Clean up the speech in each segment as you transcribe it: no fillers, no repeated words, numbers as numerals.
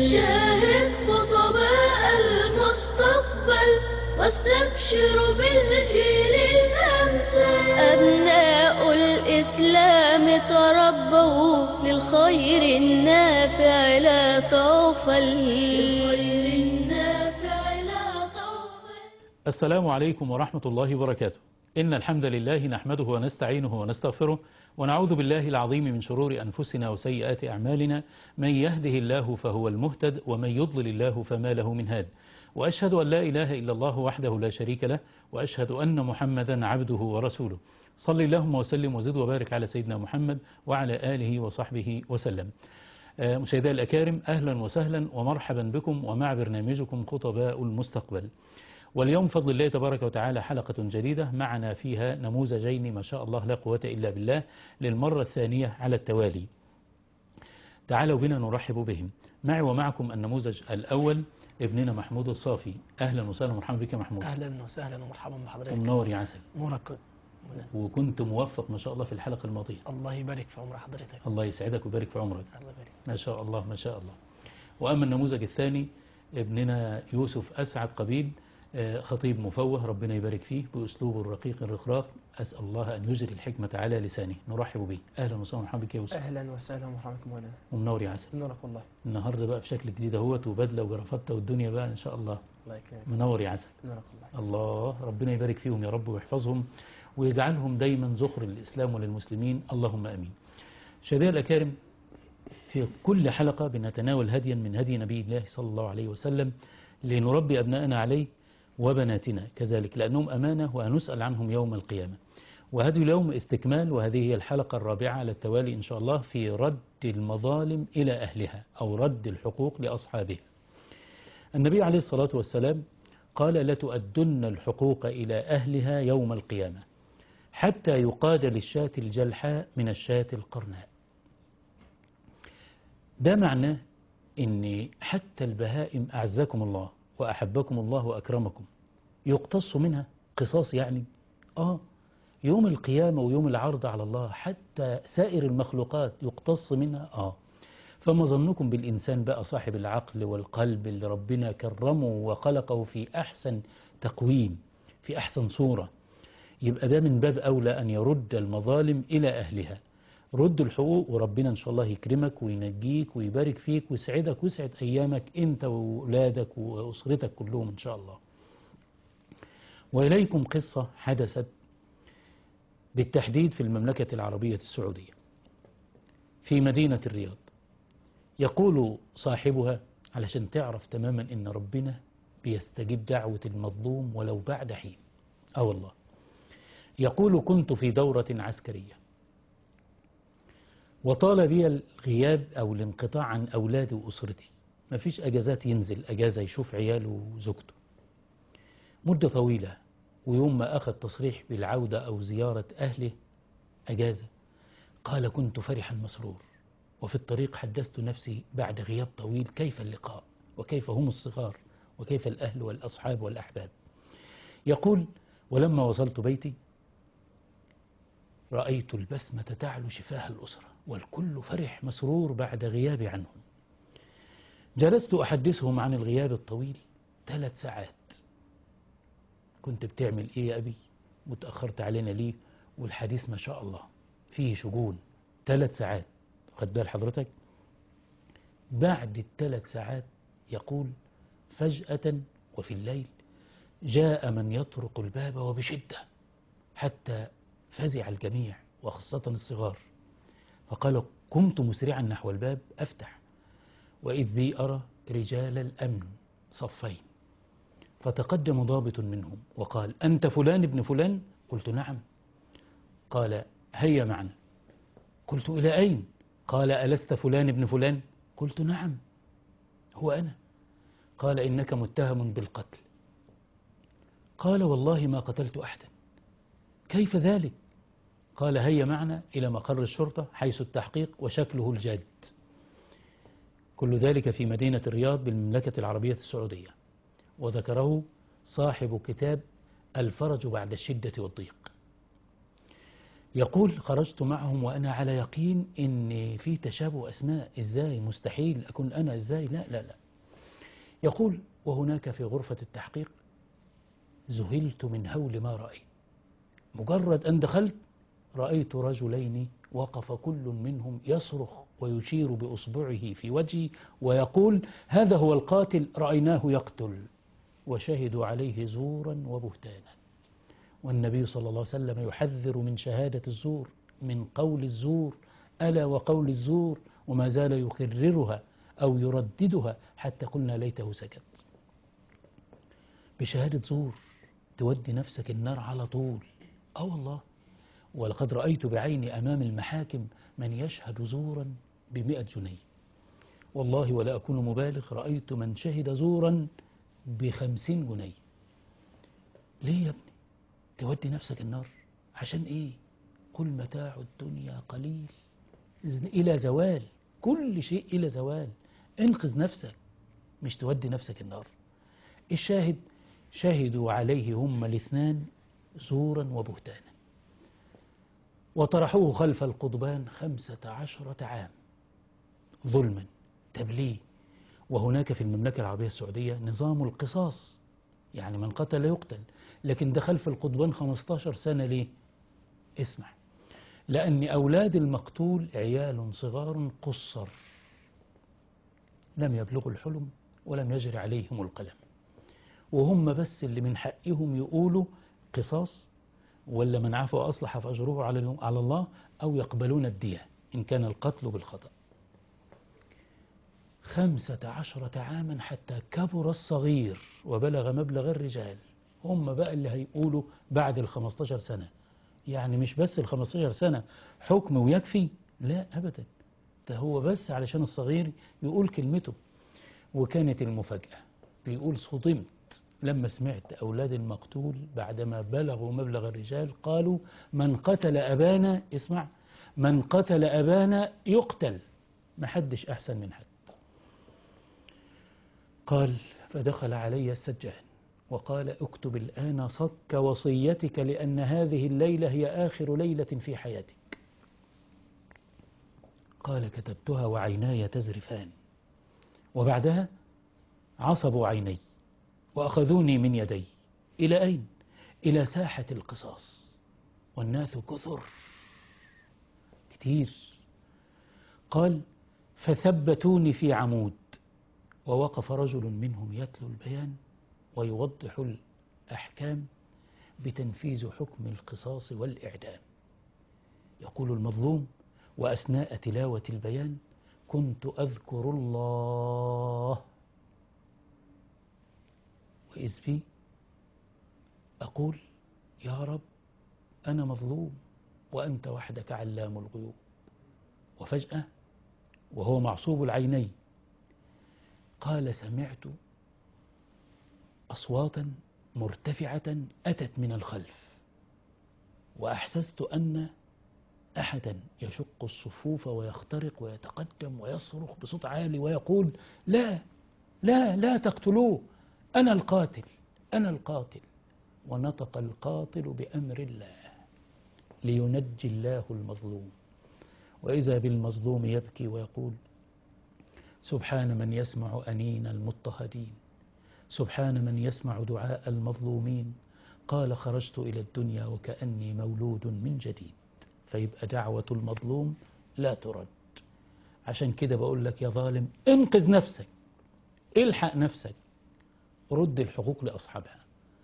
شاهد خطباء المستقبل واستبشروا بالجيل الأمثل. أبناء الإسلام تربوا للخير النافع لا طوفل. السلام عليكم ورحمة الله وبركاته. إن الحمد لله نحمده ونستعينه ونستغفره ونعوذ بالله العظيم من شرور أنفسنا وسيئات أعمالنا. من يهده الله فهو المهتد ومن يضلل الله فما له من هاد. وأشهد أن لا إله إلا الله وحده لا شريك له، وأشهد أن محمدا عبده ورسوله. صلي اللهم وسلم وزد وبارك على سيدنا محمد وعلى آله وصحبه وسلم. مشاهدي الأكارم، أهلا وسهلا ومرحبا بكم ومع برنامجكم خطباء المستقبل. واليوم بفضل الله تبارك وتعالى حلقة جديدة معنا فيها نموذجين ما شاء الله لا قوة إلا بالله للمرة الثانية على التوالي. تعالوا بنا نرحب بهم. معي ومعكم النموذج الأول ابننا محمود الصافي. أهلا وسهلا ومرحبا بك محمود. أهلا وسهلا ومرحبا بحضرتك. منور يا عسل. نورك. وكنت موفق ما شاء الله في الحلقة الماضية. الله يبارك في عمر حضرتك. الله يسعدك ويبارك في عمرك. الله يبارك. ما شاء الله ما شاء الله. وأما النموذج الثاني ابننا يوسف أسعد قبيل، خطيب مفوه ربنا يبارك فيه بأسلوبه الرقيق الرخراق. أسأل الله أن يجري الحكمة على لسانه. نرحب به. أهلا وسهلا ومرحبا بك يا يوسف. أهلا وسهلا ومرحبا بكم مولانا. ومنور يا عسل. نورك والله. النهارده بقى بشكل جديد اهوت وبدله وجرافته والدنيا بقى إن شاء الله. الله يكرمك. منور يا عسل. نورك والله. الله ربنا يبارك فيهم يا رب ويحفظهم ويجعلهم دايما ذخر للإسلام وللمسلمين، اللهم آمين. شباب الأكارم، في كل حلقة بنتناول هديا من هدي نبي الله صلى الله عليه وسلم لنربي أبنائنا عليه وبناتنا كذلك، لأنهم أمانة وهنسأل عنهم يوم القيامة. وهذه اليوم استكمال، وهذه هي الحلقة الرابعة على التوالي إن شاء الله في رد المظالم إلى أهلها أو رد الحقوق لأصحابها. النبي عليه الصلاة والسلام قال: لتؤدن الحقوق إلى أهلها يوم القيامة حتى يقاد للشاة الجلحاء من الشاة القرناء. ده معناه إن حتى البهائم أعزكم الله وأحبكم الله وأكرمكم يقتص منها قصاص، يعني يوم القيامة ويوم العرض على الله حتى سائر المخلوقات يقتص منها. فما ظنكم بالإنسان بقى صاحب العقل والقلب اللي ربنا كرمه وخلقه في أحسن تقويم في أحسن صورة؟ يبقى ده من باب أولى أن يرد المظالم إلى أهلها. رد الحقوق وربنا إن شاء الله يكرمك وينجيك ويبارك فيك ويسعدك ويسعد أيامك أنت وأولادك وأسرتك كلهم إن شاء الله. وإليكم قصة حدثت بالتحديد في المملكة العربية السعودية في مدينة الرياض. يقول صاحبها، علشان تعرف تماما إن ربنا بيستجيب دعوة المظلوم ولو بعد حين. والله يقول: كنت في دورة عسكرية وطال بي الغياب أو الانقطاع عن أولادي وأسرتي. ما فيش أجازات، ينزل أجازة يشوف عياله وزوجته مدة طويلة، ويوم ما أخذ تصريح بالعودة أو زيارة أهله أجازة، قال: كنت فرحا مسرور، وفي الطريق حدثت نفسي بعد غياب طويل كيف اللقاء وكيف هم الصغار وكيف الأهل والأصحاب والأحباب. يقول: ولما وصلت بيتي رأيت البسمة تعلو شفاه الأسرة والكل فرح مسرور بعد غيابي عنهم. جلست أحدثهم عن الغياب الطويل 3 ساعات. كنت بتعمل إيه يا أبي؟ وتأخرت علينا ليه؟ والحديث ما شاء الله فيه شجون. 3 ساعات، خد بال حضرتك؟ بعد ال3 ساعات يقول: فجأة وفي الليل جاء من يطرق الباب وبشدة حتى فزع الجميع وخاصة الصغار. فقال: قمت مسرعا نحو الباب أفتح، وإذ بي أرى رجال الأمن صفين. فتقدم ضابط منهم وقال: أنت فلان ابن فلان؟ قلت: نعم. قال: هيا معنا. قلت: إلى أين؟ قال: ألست فلان ابن فلان؟ قلت: نعم هو أنا. قال: إنك متهم بالقتل. قال: والله ما قتلت أحدا. كيف ذلك؟ قال: هيا معنا إلى مقر الشرطة حيث التحقيق وشكله الجاد. كل ذلك في مدينة الرياض بالمملكة العربية السعودية، وذكره صاحب كتاب الفرج بعد الشدة والضيق. يقول خرجت معهم وأنا على يقين إن في تشابه أسماء، إزاي مستحيل أكون أنا، إزاي، لا لا لا. يقول وهناك في غرفة التحقيق ذهلت من هول ما رأيت. مجرد أن دخلت رأيت رجلين وقف كل منهم يصرخ ويشير بأصبعه في وجهي ويقول هذا هو القاتل، رأيناه يقتل، وشهدوا عليه زورا وبهتانا. والنبي صلى الله عليه وسلم يحذر من شهادة الزور، من قول الزور، ألا وقول الزور، وما زال يكررها أو يرددها حتى قلنا ليته سكت. بشهادة زور تودي نفسك النار على طول. والله، ولقد رأيت بعيني أمام المحاكم من يشهد زورا ب100 جنيه. والله ولا أكون مبالغ، رأيت من شهد زورا ب50 جنيه. ليه يا ابني تودي نفسك النار؟ عشان ايه؟ قل متاع الدنيا قليل إلى زوال، كل شيء إلى زوال. انقذ نفسك، مش تودي نفسك النار. الشاهد شهدوا عليه هم الاثنان زورا وبهتانا، وطرحوه خلف القضبان 15 عام ظلما. طب ليه؟ وهناك في المملكة العربية السعودية نظام القصاص، يعني من قتل يقتل، لكن ده خلف القضبان 15 سنة ليه؟ اسمع، لأن أولاد المقتول عيال صغار قصر لم يبلغوا الحلم ولم يجري عليهم القلم، وهم بس اللي من حقهم يقولوا قصاص، ولا من عفا وأصلح فأجره على الله، أو يقبلون الدية إن كان القتل بالخطأ. 15 عاما حتى كبر الصغير وبلغ مبلغ الرجال. هم بقى اللي هيقولوا بعد 15 سنة. يعني مش بس 15 سنة حكم ويكفي، لا أبدا، ده هو بس علشان الصغير يقول كلمته. وكانت المفاجأة، بيقول صدمت لما سمعت أولاد المقتول بعدما بلغوا مبلغ الرجال قالوا من قتل أبانا، اسمع، من قتل أبانا يقتل، ما حدش أحسن من حد. قال فدخل علي السجان وقال اكتب الآن صك وصيتك، لأن هذه الليلة هي آخر ليلة في حياتك. قال كتبتها وعيناي تزرفان. وبعدها عصبوا عيني وأخذوني من يدي. إلى أين؟ إلى ساحة القصاص، والناس كثر كتير. قال فثبتوني في عمود، ووقف رجل منهم يتلو البيان ويوضح الأحكام بتنفيذ حكم القصاص والإعدام. يقول المظلوم وأثناء تلاوة البيان كنت أذكر الله، وإذ بي أقول يا رب أنا مظلوم وأنت وحدك علام الغيوب. وفجأة وهو معصوب العينين قال سمعت أصواتا مرتفعة أتت من الخلف، وأحسست أن أحدا يشق الصفوف ويخترق ويتقدم ويصرخ بصوت عالي ويقول لا لا لا تقتلوه، أنا القاتل أنا القاتل. ونطق القاتل بأمر الله لينجي الله المظلوم. وإذا بالمظلوم يبكي ويقول سبحان من يسمع أنين المضطهدين، سبحان من يسمع دعاء المظلومين. قال خرجت إلى الدنيا وكأني مولود من جديد. فيبقى دعوة المظلوم لا ترد. عشان كده بقول لك يا ظالم انقذ نفسك، الحق نفسك، رد الحقوق لأصحابها،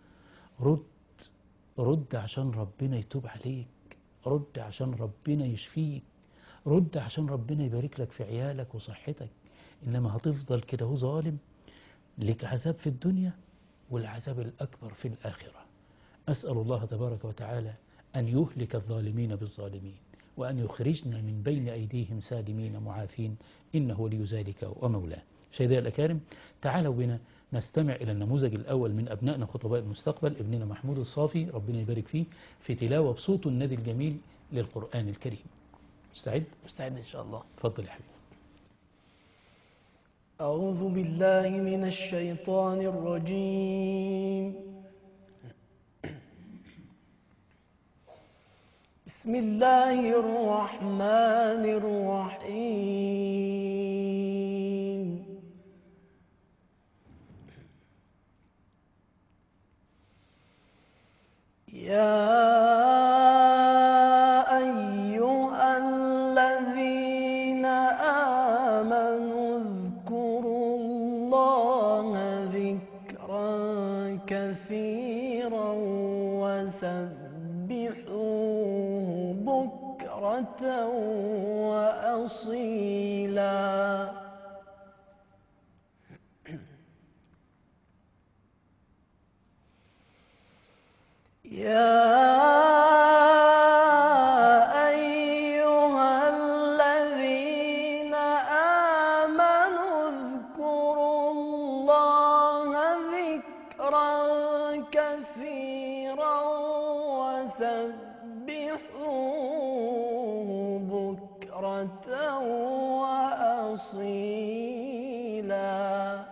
رد عشان ربنا يتوب عليك، رد عشان ربنا يشفيك، رد عشان ربنا يبارك لك في عيالك وصحتك. إنما هتفضل كده هو ظالم، لك عذاب في الدنيا والعذاب الأكبر في الآخرة. أسأل الله تبارك وتعالى أن يهلك الظالمين بالظالمين، وأن يخرجنا من بين أيديهم سالمين معافين، إنه ولي ذلك ومولاه. سيدي الأكارم، تعالوا بنا نستمع إلى النموذج الأول من أبنائنا خطباء المستقبل، ابننا محمود الصافي ربنا يبارك فيه، في تلاوة بصوته النادي الجميل للقرآن الكريم. مستعد؟ مستعد إن شاء الله. تفضل يا حبيبي. أعوذ بالله من الشيطان الرجيم. بسم الله الرحمن الرحيم يا أيها الذين آمنوا اذكروا الله ذكرا كثيرا وسبحوه بكرة وأصيلا يا أيها الذين آمنوا اذكروا الله ذكرا كثيرا وسبحوه بكرة وأصيلا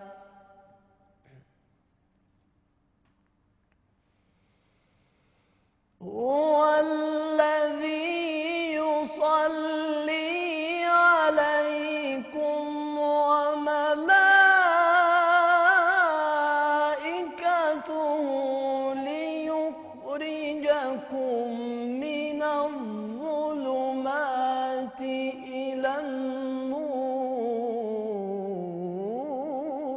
هو الذي يصلي عليكم وملائكته ليخرجكم من الظلمات إلى النور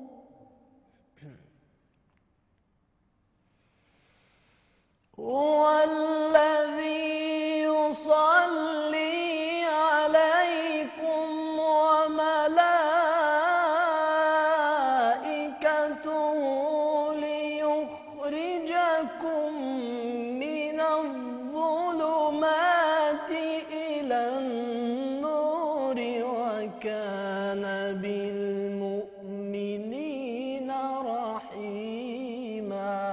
هو الذي يصلي عليكم وملائكته ليخرجكم من الظلمات إلى النور وكان بالمؤمنين رحيما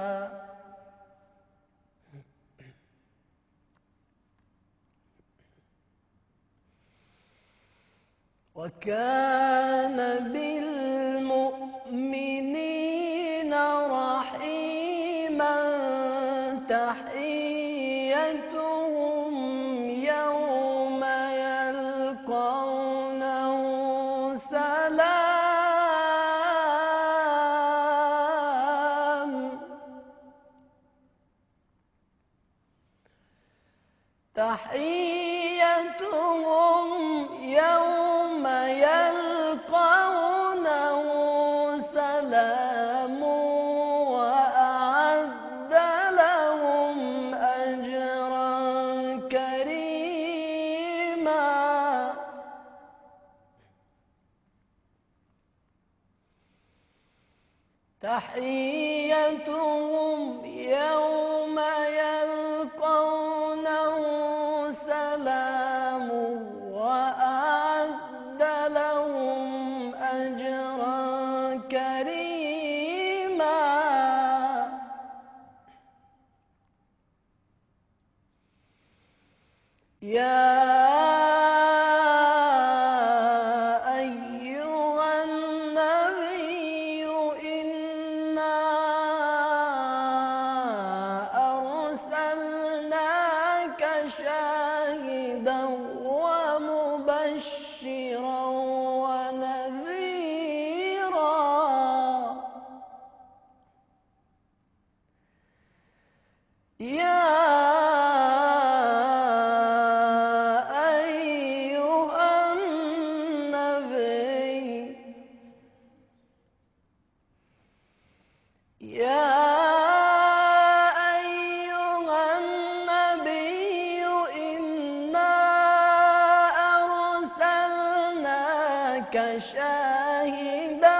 وكان بالمؤمنين رحيما تحيتهم يوم يلقونه سلام تحيتهم يوم يلقونه سلام وأعد لهم أجرا كريما تحيتهم يوم يلقونه سلام وأعد لهم أجرا كريما يا أيها النبي إنا أرسلناك شاهدا ومبشرا ونذيرا يا أيها النبي يا أيها النبي إنا أرسلناك شاهدا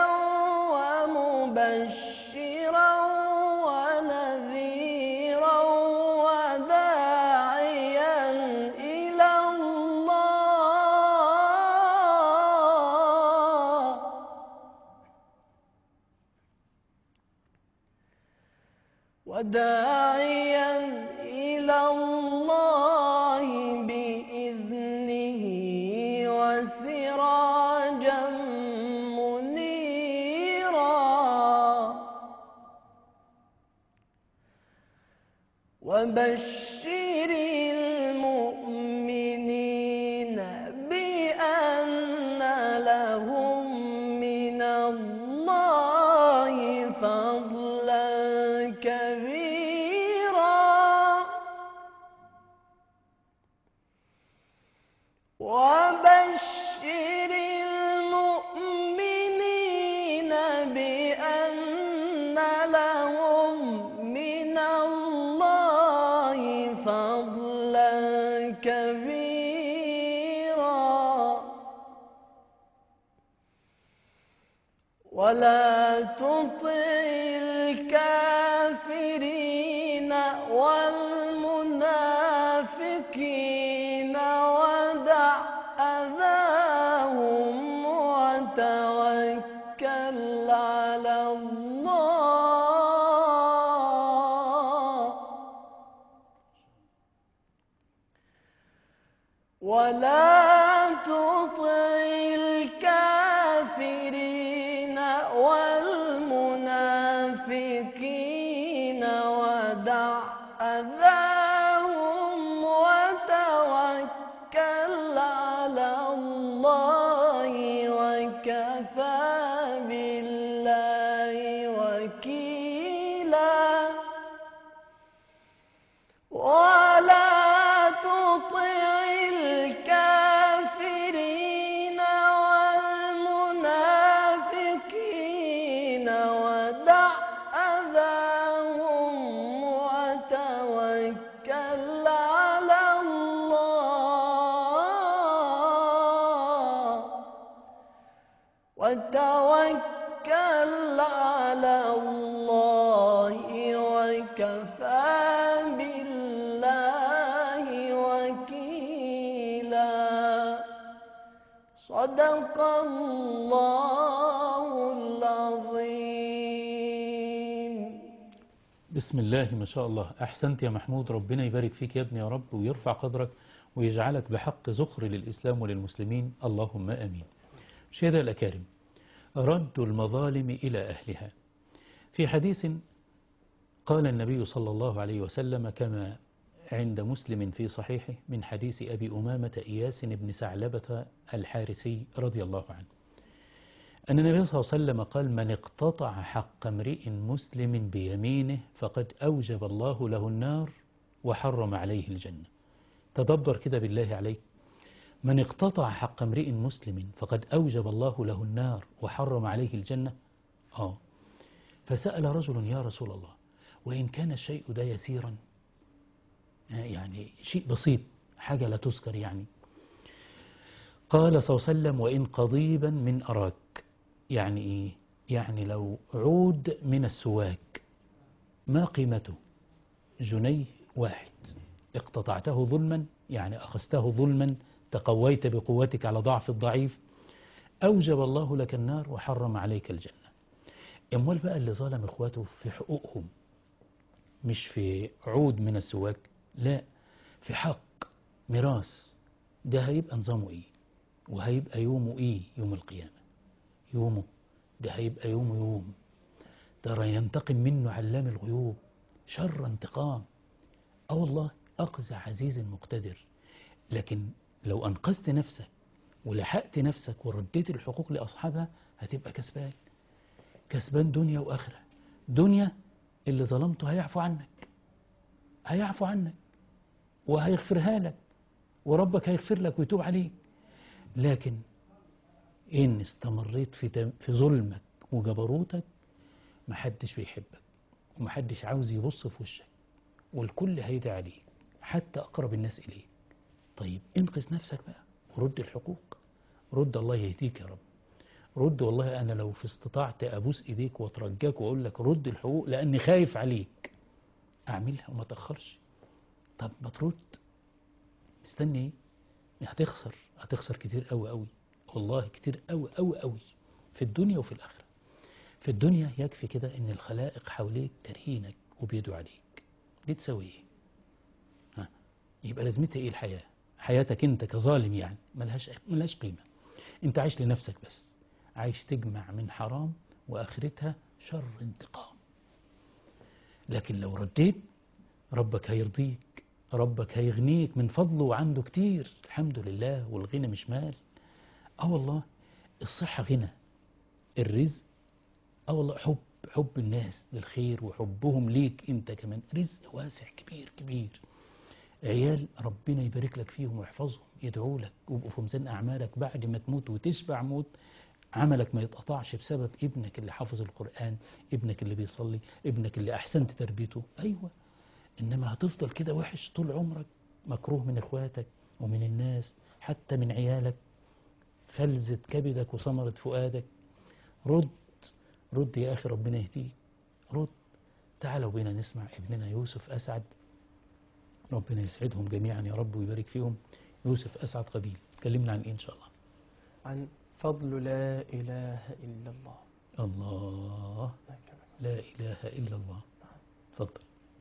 ومبشرا ونذيرا وداعيا إلى الله وداعيا إلى الله بإذنه وسراجا منيرا وبشر المؤمنين الله فضلا كبيرا وبشر المؤمنين بأن لهم من الله فضلا كبيرا ولا تطع الكافرين والمنافقين ودع أذاهم وتوكل على الله ولا تطع الكافرين والمنافقين ودع أذاهم وتوكل على الله وكفى بالله وكيلا ولا تطع الكافرين والمنافقين ودع أذاهم وتوكل على الله وتوكل على الله وكفى بالله وكيلا صدق الله العظيم. بسم الله ما شاء الله. أحسنت يا محمود، ربنا يبارك فيك يا ابني يا رب ويرفع قدرك ويجعلك بحق ذخر للإسلام وللمسلمين، اللهم آمين. مشاهدينا الأكارم، رد المظالم إلى أهلها. في حديث قال النبي صلى الله عليه وسلم كما عند مسلم في صحيحه من حديث أبي أمامة إياس بن ثعلبة الحارثي رضي الله عنه أن النبي صلى الله عليه وسلم قال: من اقتطع حق امرئ مسلم بيمينه فقد أوجب الله له النار وحرم عليه الجنة. تدبر كده بالله عليك، من اقتطع حق امرئ مسلم فقد أوجب الله له النار وحرم عليه الجنة. فسأل رجل: يا رسول الله، وإن كان الشيء ده يسيرا، يعني شيء بسيط، حاجة لا تذكر يعني. قال صلى الله عليه وسلم: وإن قضيبا من أراك. يعني إيه؟ يعني لو عود من السواك ما قيمته؟ جنيه واحد، اقتطعته ظلما، يعني أخذته ظلما، تقويت بقوتك على ضعف الضعيف، أوجب الله لك النار وحرم عليك الجنة. امال بقى اللي ظلم إخواته في حقوقهم، مش في عود من السواك، لا، في حق ميراث، ده هيبقى نظامه إيه؟ وهيبقى يومه إيه يوم القيامة؟ يومه ده هيبقى يوم ترى ينتقم منه علام الغيوب شر انتقام. والله أخذ عزيز مقتدر. لكن لو أنقذت نفسك ولحقت نفسك ورديت الحقوق لأصحابها هتبقى كسبان، كسبان دنيا وآخرة. دنيا اللي ظلمته هيعفو عنك وهيغفرها لك، وربك هيغفر لك ويتوب عليك. لكن إن استمريت في ظلمك وجبروتك محدش بيحبك ومحدش عاوز يبص في وشك، والكل هيدعي عليك حتى أقرب الناس إليك. طيب انقذ نفسك بقى ورد الحقوق، رد، الله يهديك يا رب، رد. والله أنا لو في استطاعت أبوس إيديك وأترجاك وأقول لك رد الحقوق لأني خايف عليك، أعملها وما تأخرش. طب ما ترد، مستني إيه؟ هتخسر كتير قوي، والله كتير قوي في الدنيا وفي الآخرة. في الدنيا يكفي كده إن الخلائق حواليك كارهينك وبيدوا عليك، دي تسوي إيه؟ يبقى لازمتها إيه الحياة؟ حياتك أنت كظالم يعني ملهاش قيمة. أنت عايش لنفسك بس، عايش تجمع من حرام وآخرتها شر انتقام. لكن لو رديت ربك هيرضيك، ربك هيغنيك من فضله وعنده كتير الحمد لله. والغنى مش مال، والله الصحة غنى، الرزق والله حب الناس للخير وحبهم ليك انت كمان رزق واسع كبير كبير. عيال ربنا يبارك لك فيهم ويحفظهم، يدعوا لك ويبقوا في ميزان اعمالك بعد ما تموت وتشبع موت، عملك ما يتقطعش بسبب ابنك اللي حافظ القرآن، ابنك اللي بيصلي، ابنك اللي احسنت تربيته. ايوه، انما هتفضل كده وحش طول عمرك، مكروه من اخواتك ومن الناس حتى من عيالك، فلذة كبدك وثمرة فؤادك. رد يا أخي، ربنا يهديك، رد. تعالوا بينا نسمع ابننا يوسف أسعد، ربنا يسعدهم جميعا يا رب ويبارك فيهم. يوسف أسعد قبيل، كلمنا عن إيه إن شاء الله؟ عن فضل لا إله إلا الله. الله، لا إله إلا الله. تفضل.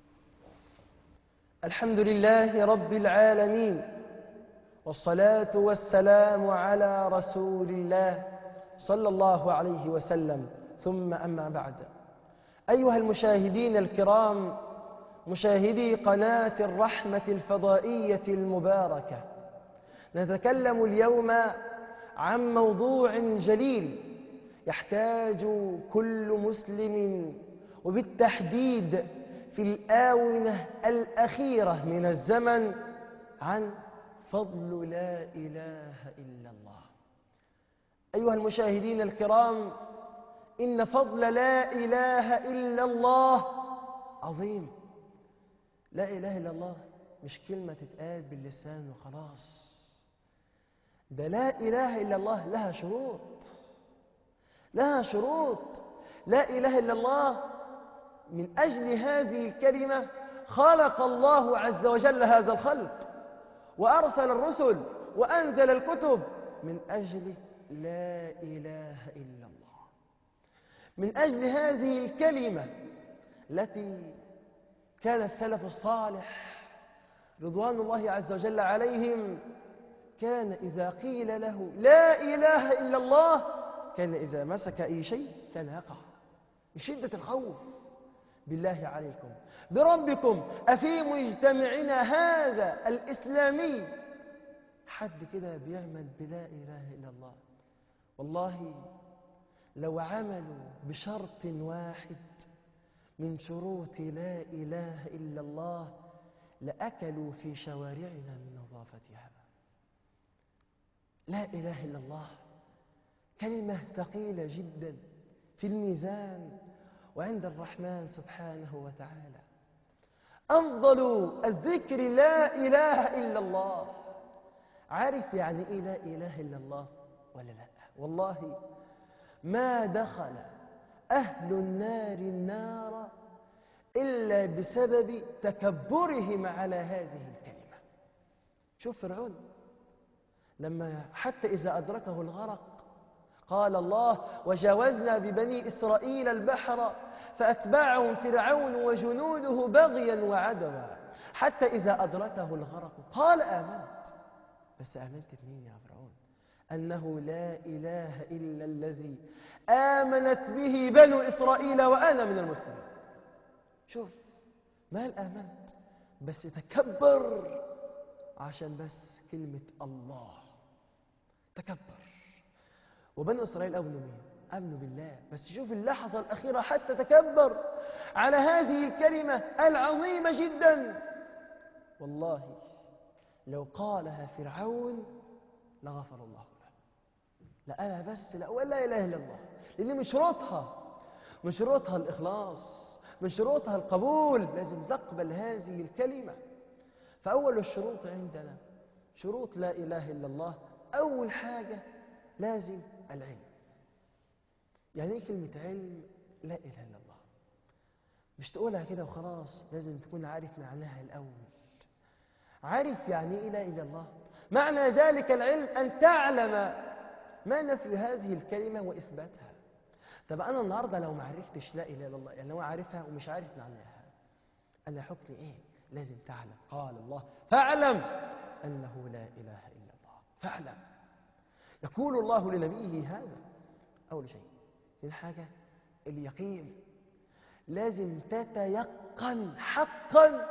الحمد لله رب العالمين، والصلاة والسلام على رسول الله صلى الله عليه وسلم، ثم أما بعد. أيها المشاهدين الكرام، مشاهدي قناة الرحمة الفضائية المباركة، نتكلم اليوم عن موضوع جليل يحتاج كل مسلم، وبالتحديد في الآونة الأخيرة من الزمن، عن فضل لا إله إلا الله. أيها المشاهدين الكرام، إن فضل لا إله إلا الله عظيم. لا إله إلا الله مش كلمة تتقال باللسان وخلاص، ده لا إله إلا الله لها شروط، لها شروط. لا إله إلا الله من أجل هذه الكلمة خلق الله عز وجل هذا الخلق، وأرسل الرسل وأنزل الكتب من أجل لا إله إلا الله. من أجل هذه الكلمة التي كان السلف الصالح رضوان الله عز وجل عليهم، كان إذا قيل له لا إله إلا الله، كان إذا مسك أي شيء كان يقع من شدة الخوف. بالله عليكم بربكم أفي مجتمعنا هذا الإسلامي حد كده بيعمل بلا إله إلا الله؟ والله لو عملوا بشرط واحد من شروط لا إله إلا الله لأكلوا في شوارعنا من نظافتها. لا إله إلا الله كلمة ثقيلة جدا في الميزان وعند الرحمن سبحانه وتعالى. أفضل الذكر لا إله إلا الله. عارف يعني إيه لا إله إلا الله ولا لا؟ والله ما دخل أهل النار النار إلا بسبب تكبرهم على هذه الكلمة. شوف فرعون لما حتى إذا أدركه الغرق قال الله وجاوزنا ببني إسرائيل البحر فأتبعهم فرعون وجنوده بغيا وعدوا، حتى إذا أدركه الغرق قال آمنت. بس آمنت بمين يا فرعون؟ أنه لا إله إلا الذي آمنت به بنو إسرائيل وأنا من المسلمين. شوف، ما آمنت بس تكبر عشان بس كلمة الله، تكبر. وبنو إسرائيل آمنوا مين؟ آمنوا بالله. بس شوف اللحظة الأخيرة حتى تكبر على هذه الكلمة العظيمة جدا. والله لو قالها فرعون لغفر الله له. لا أنا بس لا ولا إله إلا الله، لأن من شروطها الإخلاص، من شروطها القبول، لازم تقبل هذه الكلمة. فأول الشروط عندنا شروط لا إله إلا الله، أول حاجة لازم العلم. يعني إيه كلمة علم لا إله إلا الله؟ مش تقولها كده وخلاص، لازم تكون عارف معناها الأول. عارف يعني إيه لا إله إلا الله؟ معنى ذلك العلم أن تعلم ما نفي هذه الكلمة وإثباتها. طب أنا النهاردة لو ما عرفتش لا إله إلا الله، يعني لو عارفها ومش عارف معناها، أنا حكمي إيه؟ لازم تعلم. قال الله فاعلم أنه لا إله إلا الله. فاعلم. يقول الله لنبيه هذا أول شيء. ثاني حاجة اليقين، لازم تتيقن حقا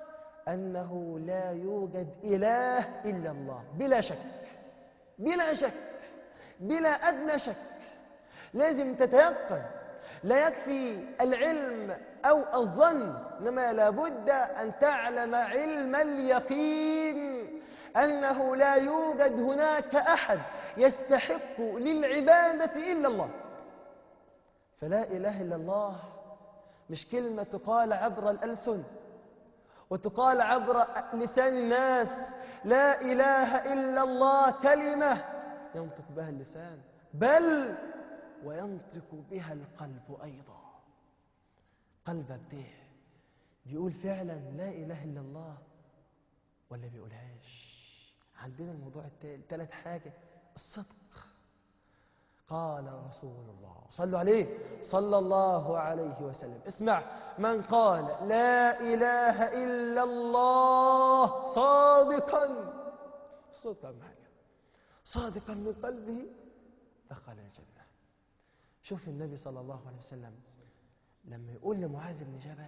أنه لا يوجد إله إلا الله، بلا شك، بلا شك، بلا أدنى شك. لازم تتيقن. لا يكفي العلم أو الظن، إنما لابد أن تعلم علم اليقين أنه لا يوجد هناك أحد يستحق للعبادة إلا الله. فلا إله إلا الله مش كلمة تقال عبر الألسن وتقال عبر لسان الناس. لا إله إلا الله كلمة ينطق بها اللسان، بل وينطق بها القلب أيضا. قلبك ده بيقول فعلا لا إله إلا الله ولا بيقولهاش؟ عندنا الموضوع الثالث حاجة الصدق. قال رسول الله صلوا عليه صلى الله عليه وسلم، اسمع: من قال لا إله إلا الله صادقا، الصدق أهم حاجة، صادقا من قلبه دخل الجنة. شوف النبي صلى الله عليه وسلم لما يقول لمعاذ بن جبل: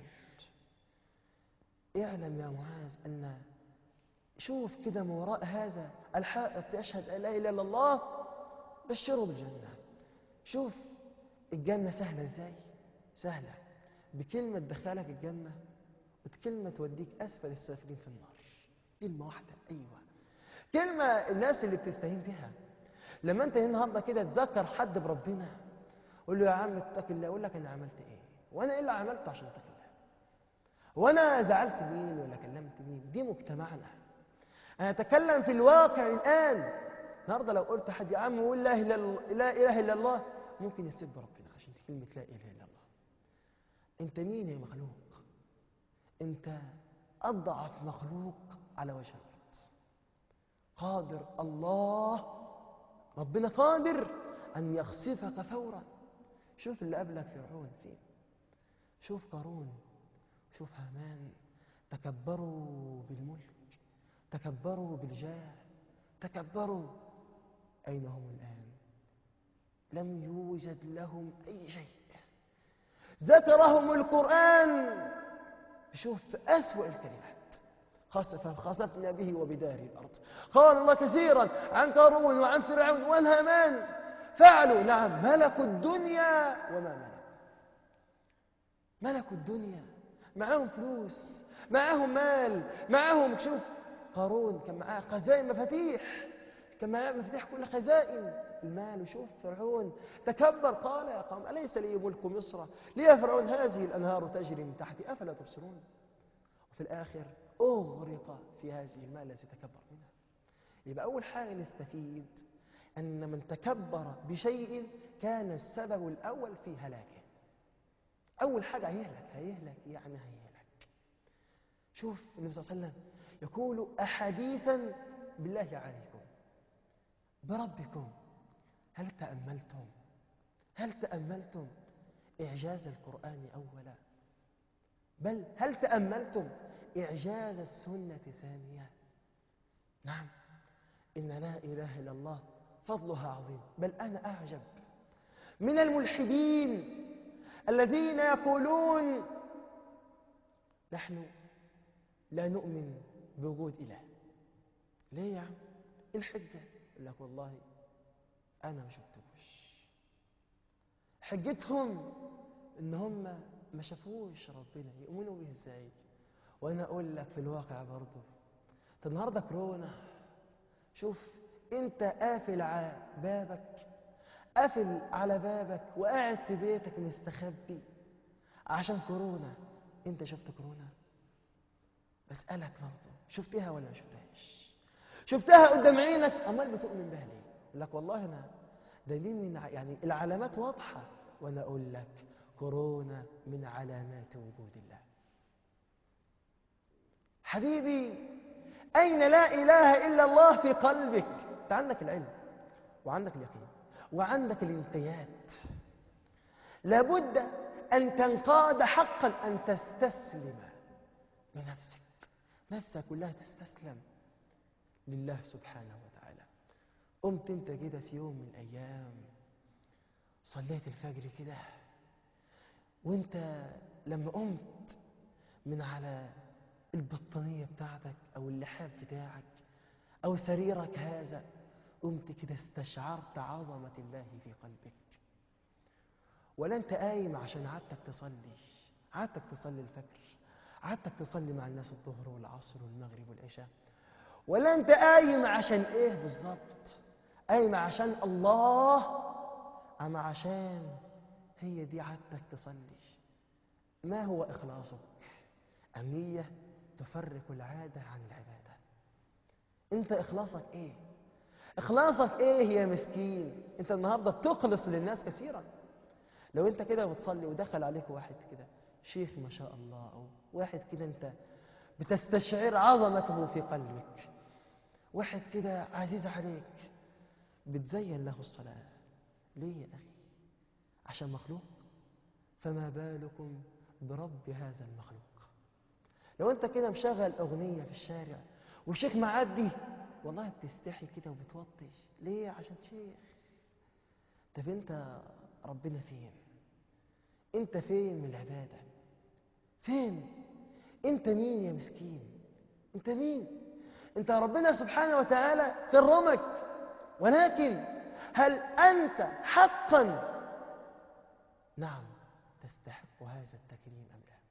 اعلم يا معاذ أن شوف كده من وراء هذا الحائط يشهد أن لا إله إلا الله بشره بالجنة. شوف الجنة سهلة ازاي؟ سهلة بكلمة تدخلك الجنة وكلمة توديك أسفل السافلين في النار. كلمة واحدة، أيوة، كلمة الناس اللي بتستهين بها. لما أنت النهارده كده تذكر حد بربنا قول له يا عم اتق الله، يقول لك أنا عملت إيه؟ وأنا إيه اللي عملته عشان اتق الله؟ وأنا زعلت مين ولا كلمت مين؟ دي مجتمعنا. أنا أتكلم في الواقع الآن. النهارده لو قلت حد يا عم قول لا إله إلا الله، ممكن يسب ربنا عشان كلمة لا إله إلا الله. أنت مين يا مخلوق؟ أنت أضعف مخلوق على وجه الأرض. قادر الله، ربنا قادر أن يخسفك فورا. شوف اللي قبلك فرعون فين، شوف قارون، شوف هامان، تكبروا بالملك، تكبروا بالجاه، تكبروا. أين هم الآن؟ لم يوجد لهم أي شيء. ذكرهم القرآن شوف في أسوأ الكلمات: خسفنا به وبداره الأرض. قال الله كثيرا عن قارون وعن فرعون والهامان فعلوا، نعم، ملكوا الدنيا وما ملكوا الدنيا، معاهم فلوس، معاهم مال، معاهم. شوف قارون كان معاه خزائن مفاتيح، كان معاه مفاتيح كل خزائن المال. وشوف فرعون تكبر، قال يا قوم أليس لي ملك مصر؟ لي يا فرعون هذه الأنهار تجري من تحتي أفلا تبصرون؟ وفي الآخر أغرق في هذه الماء التي تكبر منها. يبقى أول حاجة نستفيد أن من تكبر بشيء كان السبب الأول في هلاكه. أول حاجة هيهلك يعني هيهلك. شوف النبي صلى الله عليه وسلم يقول: أحاديثا بالله عليكم بربكم هل تأملتم إعجاز القرآن أولا؟ بل هل تأملتم إعجاز السنة ثانية؟ نعم، إن لا إله إلا الله فضلها عظيم. بل أنا أعجب من الملحدين الذين يقولون نحن لا نؤمن بوجود إله. ليه يا عم؟ الحجة يقول لك والله أنا ما شفتوش. حجتهم إن هم ما شافوش ربنا، يؤمنوا به إزاي؟ وأنا أقول لك في الواقع برضه النهارده كورونا. شوف أنت قافل على بابك وقاعد في بيتك مستخبي عشان كورونا. أنت شفت كورونا؟ بسألك برضه، شفتها ولا ما شفتهاش؟ شفتها قدام عينك، أمال بتؤمن بها ليه؟ يقول لك والله أنا دليل من يعني العلامات واضحة، وأنا أقول لك كورونا من علامات وجود الله. حبيبي، أين لا إله إلا الله في قلبك؟ أنت عندك العلم وعندك اليقين وعندك الانقياد. لابد أن تنقاد حقا، أن تستسلم بنفسك، نفسك كلها تستسلم لله سبحانه وتعالى. قمت أنت كده في يوم من الأيام صليت الفجر كده، وأنت لما قمت من على البطانية بتاعتك أو اللحاف بتاعك أو سريرك هذا، قمت كده استشعرت عظمة الله في قلبك. ولا أنت قايم عشان عادتك تصلي، عادتك تصلي الفجر، عادتك تصلي مع الناس الظهر والعصر والمغرب والعشاء، ولا أنت قايم عشان إيه بالظبط؟ قايم عشان الله أم عشان هي دي عادتك تصلي؟ ما هو إخلاصك؟ أم نية تفرق العادة عن العبادة؟ أنت إخلاصك إيه؟ إخلاصك إيه يا مسكين؟ أنت النهاردة بتخلص للناس كثيرا. لو أنت كده بتصلي ودخل عليك واحد كده شيخ ما شاء الله، أو واحد كده أنت بتستشعر عظمته في قلبك، واحد كده عزيز عليك، بتزين له الصلاة. ليه يا أخي؟ عشان مخلوق؟ فما بالكم برب هذا المخلوق؟ لو أنت كده مشغل أغنية في الشارع وشيخ معدي، والله بتستحي كده وبتوطي. ليه؟ عشان شيخ. طب أنت ربنا فين؟ أنت فين من العبادة؟ فين؟ أنت مين يا مسكين؟ أنت مين؟ أنت ربنا سبحانه وتعالى كرمك، ولكن هل أنت حقا نعم تستحق هذا التكريم أم لا؟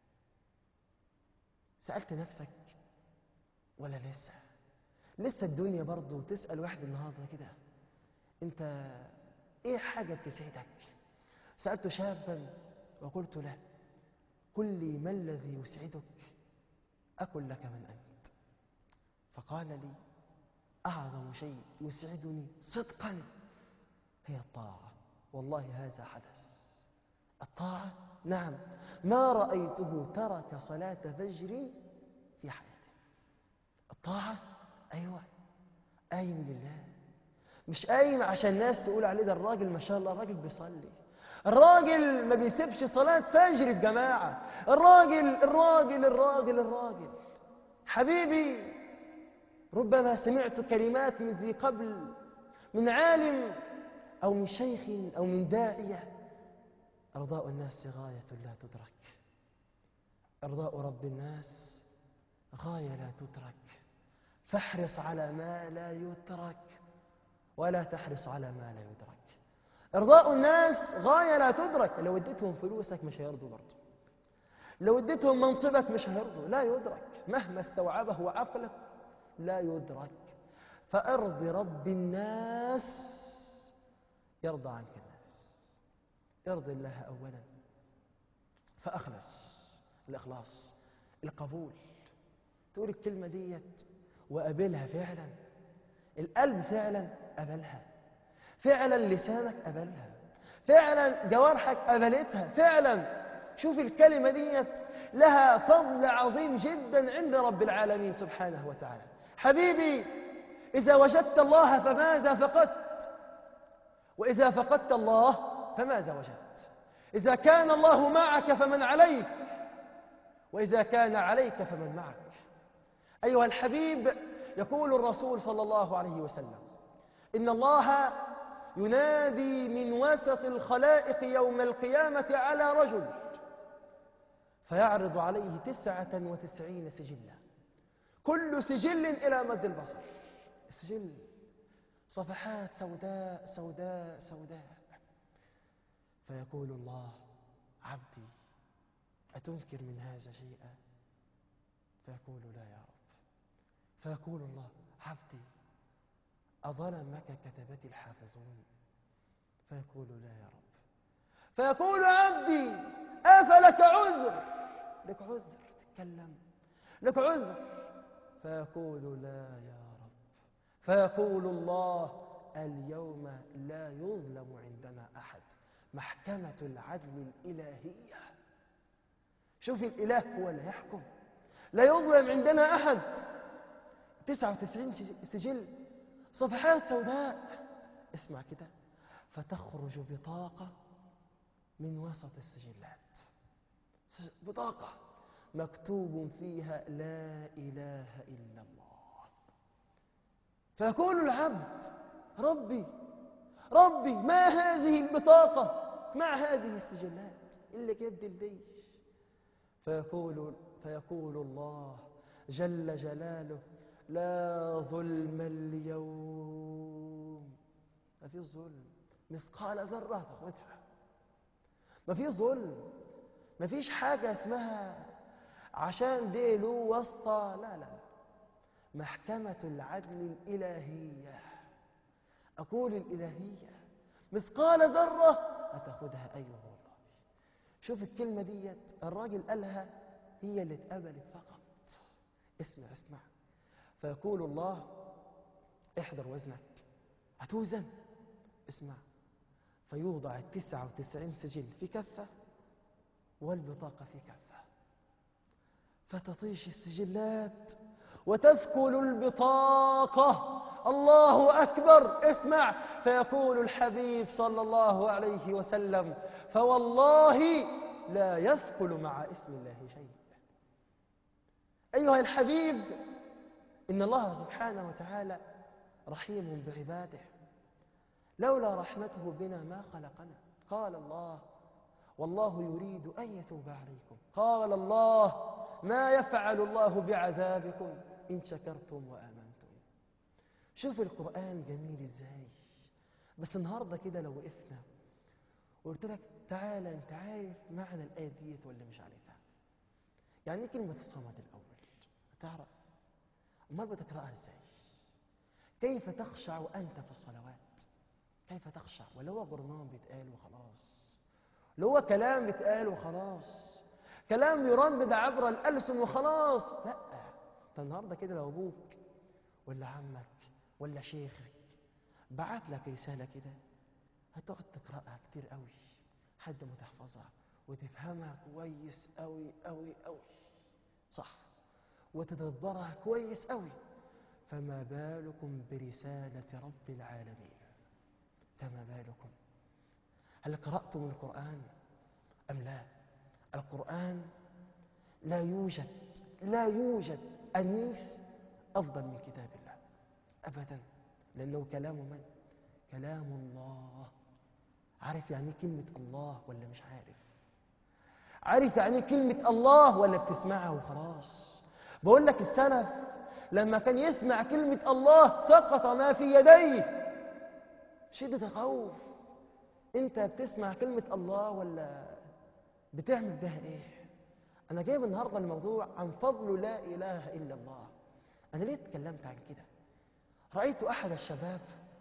سألت نفسك ولا لسه؟ لسه الدنيا برضو تسأل واحد النهارده كده، أنت إيه حاجة بتسعدك؟ سألت شابا وقلت له قل لي ما الذي يسعدك أكن لك من أنت. فقال لي أعظم شيء يسعدني صدقا هي الطاعة. والله هذا حدث. الطاعة نعم، ما رأيته ترك صلاة فجر في حياته. الطاعة أيوة، قايم لله، مش قايم عشان الناس تقول عليه ده الراجل ما شاء الله الراجل بيصلي، الراجل ما بيسيبش صلاة فجر الجماعة، الراجل. حبيبي، ربما سمعت كلمات من ذي قبل، من عالم أو من شيخ أو من داعية: إرضاء الناس غاية لا تدرك، إرضاء رب الناس غاية لا تدرك، فاحرص على ما لا يترك ولا تحرص على ما لا يدرك. إرضاء الناس غاية لا تدرك. لو اديتهم فلوسك مش هيرضوا برضه، لو اديتهم منصبك مش هيرضوا، لا يدرك مهما استوعبه عقلك، لا يدرك. فارض رب الناس يرضى عنك الناس. ارض الله أولا، فأخلص. الإخلاص، القبول، تقول الكلمة ديت وقابلها فعلا، القلب فعلا قبلها، فعلا لسانك قبلها، فعلا جوارحك قبلتها، فعلا. شوف الكلمة ديت لها فضل عظيم جدا عند رب العالمين سبحانه وتعالى. حبيبي، إذا وجدت الله فماذا فقدت؟ وإذا فقدت الله فماذا وجدت؟ إذا كان الله معك فمن عليك، وإذا كان عليك فمن معك. أيها الحبيب، يقول الرسول صلى الله عليه وسلم: إن الله ينادي من وسط الخلائق يوم القيامة على رجل فيعرض عليه 99 سجلا، كل سجل إلى مد البصر. السجل صفحات سوداء سوداء سوداء. فيقول الله: عبدي أتنكر من هذا شيئا؟ فيقول: لا يا رب. فيقول الله: عبدي أظلمك كتبتي الحافظون؟ فيقول: لا يا رب. فيقول: عبدي أفلك عذر؟ لك عذر تتكلم، لك عذر. فيقول: لا يا رب. فيقول الله: اليوم لا يظلم عندنا أحد. محكمة العدل الإلهية. شوف الإله هو اللي يحكم، لا يظلم عندنا أحد. 99 سجل، صفحات سوداء. اسمع كده: فتخرج بطاقة من وسط السجلات، بطاقة مكتوب فيها لا إله إلا الله. فيقول العبد: ربي ما هذه البطاقة مع هذه السجلات اللي جد الديش؟ فيقول الله جل جلاله: لا ظلم اليوم. ما في ظلم، مثقال ذرة تاخذها، مفيش ظلم، مفيش حاجة اسمها عشان دي له واسطة، لا لا لا. محكمة العدل الإلهية، أقول الإلهية، مثقال ذرة هتاخدها. أيوه والله. شوف الكلمة ديت الراجل قالها هي اللي اتقبلت فقط. اسمع اسمع. فيقول الله احضر وزنك، هتوزن. اسمع. فيوضع 99 سجل في كفة والبطاقة في كفة، فتطيش السجلات وتثقل البطاقة. الله أكبر. اسمع. فيقول الحبيب صلى الله عليه وسلم فوالله لا يثقل مع اسم الله شيء. أيها الحبيب، إن الله سبحانه وتعالى رحيم بعباده، لولا رحمته بنا ما خلقنا. قال الله والله يريد أن يتوب عليكم. قال الله ما يفعل الله بعذابكم إن شكرتم وآمنتم. شوف القرآن جميل إزاي. بس النهاردة كده لو وقفنا وقلت لك تعالى أنت عارف معنى الآية ديت ولا مش عارفها؟ يعني إيه كلمة الصمد الأول؟ تعرف؟ أمال بتقرأها إزاي؟ كيف تخشع وأنت في الصلوات؟ كيف تخشع؟ ولا هو برنامج بيتقال وخلاص؟ ولا هو كلام بيتقال وخلاص؟ كلام يردد عبر الألسن وخلاص؟ لا. انت النهارده كده لو ابوك ولا عمك ولا شيخك بعت لك رسالة كده هتقعد تقرأها كتير قوي لحد ما تحفظها وتفهمها كويس قوي قوي قوي، صح، وتدبرها كويس قوي. فما بالكم برسالة رب العالمين؟ فما بالكم؟ هل قرأتم القرآن أم لا؟ القرآن لا يوجد أنيس أفضل من كتاب الله أبدا، لأنه كلام من؟ كلام الله. عارف يعني كلمة الله ولا مش عارف؟ عارف يعني كلمة الله ولا بتسمعها وخلاص؟ بقول لك السلف لما كان يسمع كلمة الله سقط ما في يديه شدة الخوف. انت بتسمع كلمة الله ولا بتعمل بها ايه؟ انا جايب النهارده الموضوع عن فضل لا اله الا الله. انا ليه اتكلمت عن كده؟ رأيت احد الشباب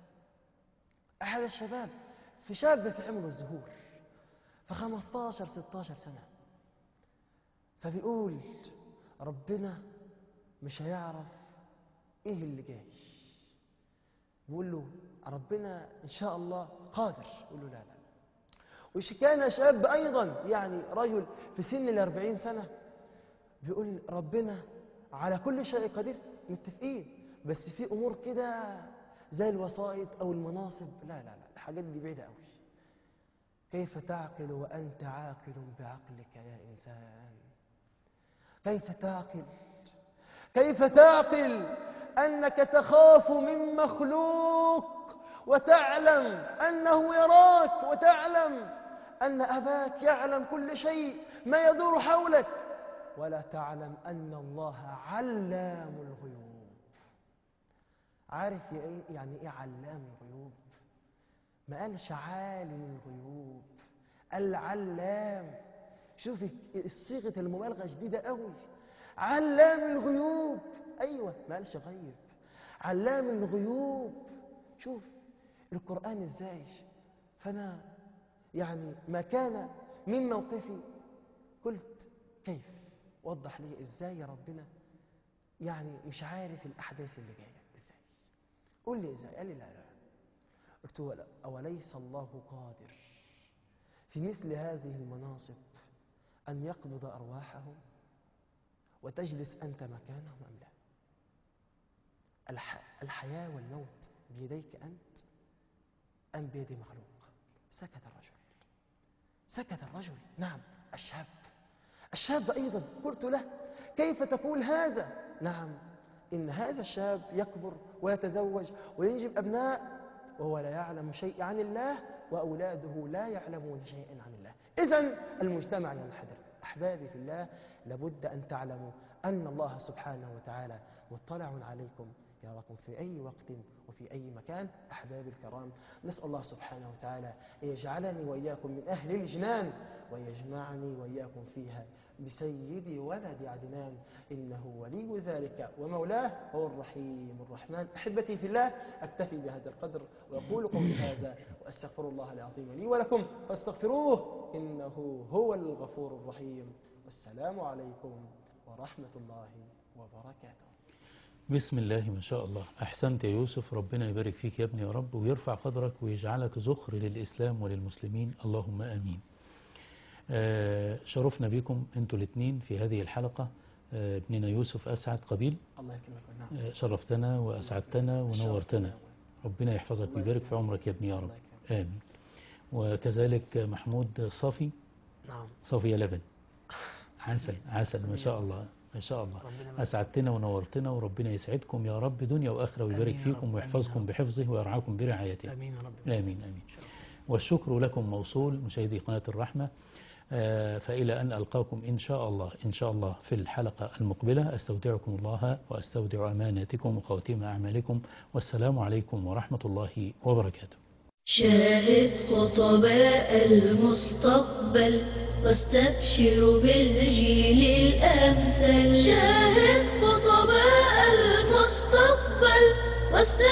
في شاب في عمر الزهور في 15 16 سنة، فبيقول ربنا مش هيعرف ايه اللي جاي. بيقول له ربنا ان شاء الله قادر. يقول له لا لا. وش كان شاب ايضا يعني رجل في سن 40 سنة بيقول ربنا على كل شيء قدير. متفقين، بس في امور كده زي الوسائط او المناصب لا لا لا، الحاجات دي بعيدة قوي. كيف تعقل وانت عاقل بعقلك يا انسان؟ كيف تعقل؟ كيف تعقل أنك تخاف من مخلوق وتعلم أنه يراك، وتعلم أن أباك يعلم كل شيء ما يدور حولك، ولا تعلم أن الله علام الغيوب؟ عارف يعني إيه علام الغيوب؟ ما قالش عالم الغيوب، العلام. شوف صيغة المبالغة شديدة قوي. علام الغيوب، أيوة، ما قالش غيب، علام الغيوب. شوف القرآن إزاي. فأنا يعني ما كان من موقفي قلت كيف وضح لي إزاي يا ربنا يعني مش عارف الأحداث اللي جاية إزاي. قول لي إزاي. قال لي لا لا. قلت له أوليس الله قادر في مثل هذه المناصب أن يقبض أرواحهم وتجلس أنت مكانهم أم لا؟ الحياة والموت بيديك أنت أم بيد مخلوق؟ سكت الرجل. نعم. الشاب أيضا قلت له كيف تقول هذا؟ نعم، إن هذا الشاب يكبر ويتزوج وينجب أبناء وهو لا يعلم شيء عن الله، وأولاده لا يعلمون شيئا عن الله. إذن المجتمع ينحدر. أحبابي في الله، لابد أن تعلموا أن الله سبحانه وتعالى مطلع عليكم يراكم في أي وقت وفي أي مكان. أحبابي الكرام، نسأل الله سبحانه وتعالى أن يجعلني وإياكم من أهل الجنان ويجمعني وإياكم فيها بسيد ولد عدنان، إنه ولي ذلك ومولاه هو الرحيم الرحمن. أحبتي في الله، أكتفي بهذا القدر وأقول قولي هذا وأستغفر الله العظيم لي ولكم فاستغفروه إنه هو الغفور الرحيم. والسلام عليكم ورحمة الله وبركاته. بسم الله ما شاء الله. أحسنت يا يوسف، ربنا يبارك فيك يا ابني يا رب، ويرفع قدرك ويجعلك ذخر للإسلام وللمسلمين، اللهم آمين. شرفنا بكم أنتوا الاثنين في هذه الحلقة. ابننا يوسف أسعد قبيل، الله يكرمك. نعم. شرفتنا وأسعدتنا ونورتنا، ربنا يحفظك ويبارك في عمرك يا ابني يا رب، آمين. وكذلك محمود صافي، نعم. صافي لبن، عسل عسل ما شاء الله ما شاء الله. أسعدتنا ونورتنا، وربنا يسعدكم يا رب دنيا وآخرة، ويبارك فيكم ويحفظكم بحفظه ويرعاكم برعايته، آمين يا رب. آمين آمين. والشكر لكم موصول مشاهدي قناة الرحمة. فإلى أن ألقاكم إن شاء الله إن شاء الله في الحلقة المقبلة، أستودعكم الله وأستودع أماناتكم وخواتيم أعمالكم، والسلام عليكم ورحمة الله وبركاته. شاهد خطباء المستقبل واستبشر بالجيل